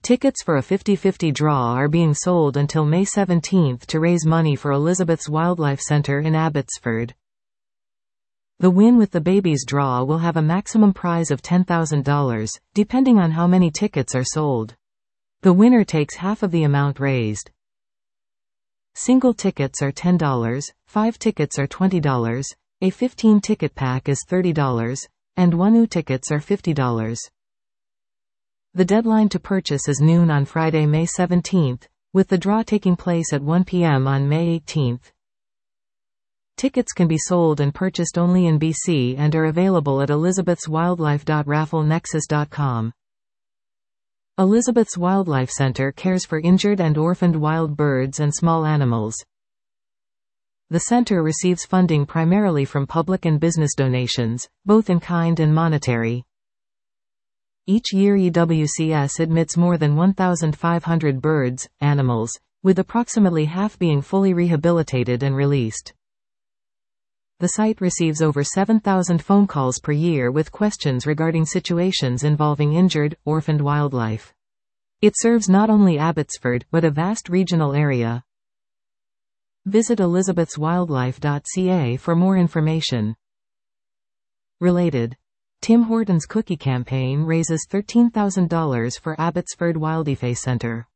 Tickets for a 50/50 draw are being sold until May 17 to raise money for Elizabeth's Wildlife Center in Abbotsford. The Win with the Babies draw will have a maximum prize of $10,000, depending on how many tickets are sold. The winner takes half of the amount raised. Single tickets are $10, 5 tickets are $20, a 15-ticket pack is $30, and 1U tickets are $50. The deadline to purchase is noon on Friday, May 17, with the draw taking place at 1 p.m. on May 18. Tickets can be sold and purchased only in BC and are available at elizabethswildlife.rafflenexus.com. Elizabeth's Wildlife Center cares for injured and orphaned wild birds and small animals. The center receives funding primarily from public and business donations, both in kind and monetary. Each year EWCS admits more than 1,500 birds, animals, with approximately half being fully rehabilitated and released. The site receives over 7,000 phone calls per year with questions regarding situations involving injured, orphaned wildlife. It serves not only Abbotsford, but a vast regional area. Visit elizabethswildlife.ca for more information. Related. Tim Hortons cookie campaign raises $13,000 for Abbotsford Wildlife Center.